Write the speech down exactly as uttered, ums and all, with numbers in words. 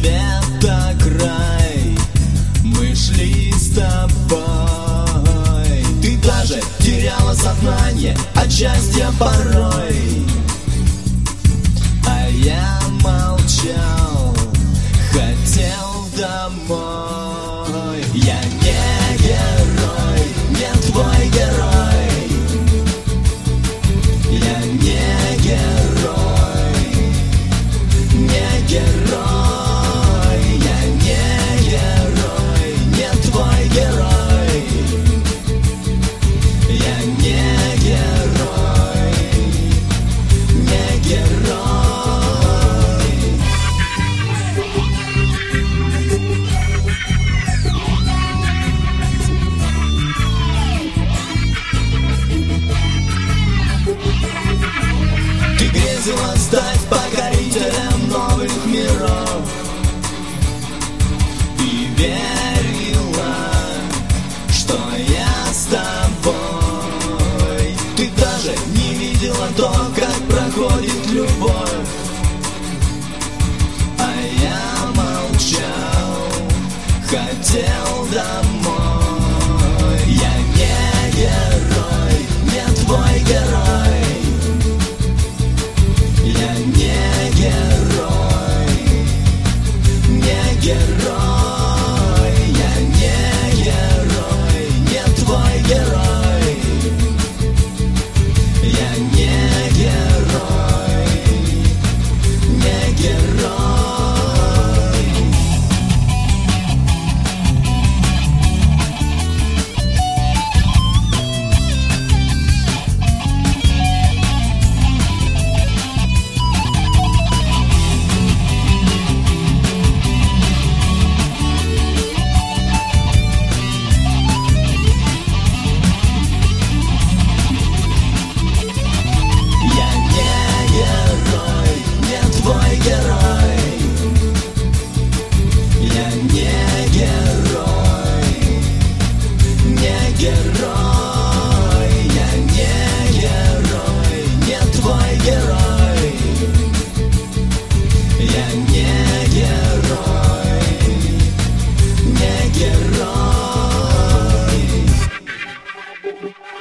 света край мы шли с тобой. Ты даже теряла сознание от счастья порой, а я молчал, хотел домой. Я не герой, не твой герой. Я не герой, не герой. Я не герой, не твой герой. Я не герой, не герой. Ты грезила стать покорителем новых миров и верила, что я с тобой. Ты даже не видела то, как проходит любовь, а я молчал, хотел домой. Я не герой, не твой герой. Я не герой, не герой. Я не герой, не твой герой. Я не герой, не герой. Герой.